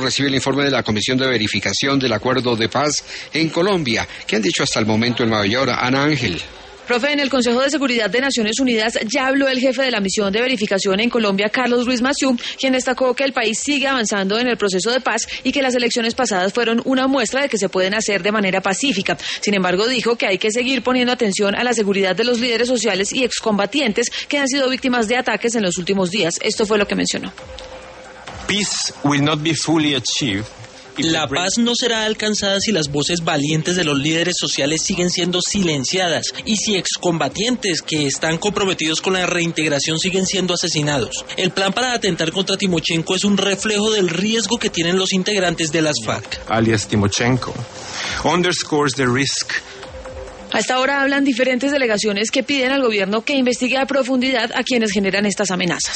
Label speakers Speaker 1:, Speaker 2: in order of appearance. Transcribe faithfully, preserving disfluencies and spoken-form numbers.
Speaker 1: Recibe el informe de la Comisión de Verificación del Acuerdo de Paz en Colombia. ¿Qué han dicho hasta el momento en Nueva York? Ana Ángel.
Speaker 2: Profe, en el Consejo de Seguridad de Naciones Unidas ya habló el jefe de la misión de verificación en Colombia, Carlos Ruiz Massieu, quien destacó que el país sigue avanzando en el proceso de paz y que las elecciones pasadas fueron una muestra de que se pueden hacer de manera pacífica. Sin embargo, dijo que hay que seguir poniendo atención a la seguridad de los líderes sociales y excombatientes que han sido víctimas de ataques en los últimos días. Esto fue lo que mencionó.
Speaker 3: Peace will not be fully achieved.
Speaker 4: La paz no será alcanzada si las voces valientes de los líderes sociales siguen siendo silenciadas y si excombatientes que están comprometidos con la reintegración siguen siendo asesinados. El plan para atentar contra Timochenko es un reflejo del riesgo que tienen los integrantes de las FARC.
Speaker 3: Alias Timochenko underscores the risk.
Speaker 2: A esta hora hablan diferentes delegaciones que piden al gobierno que investigue a profundidad a quienes generan estas amenazas.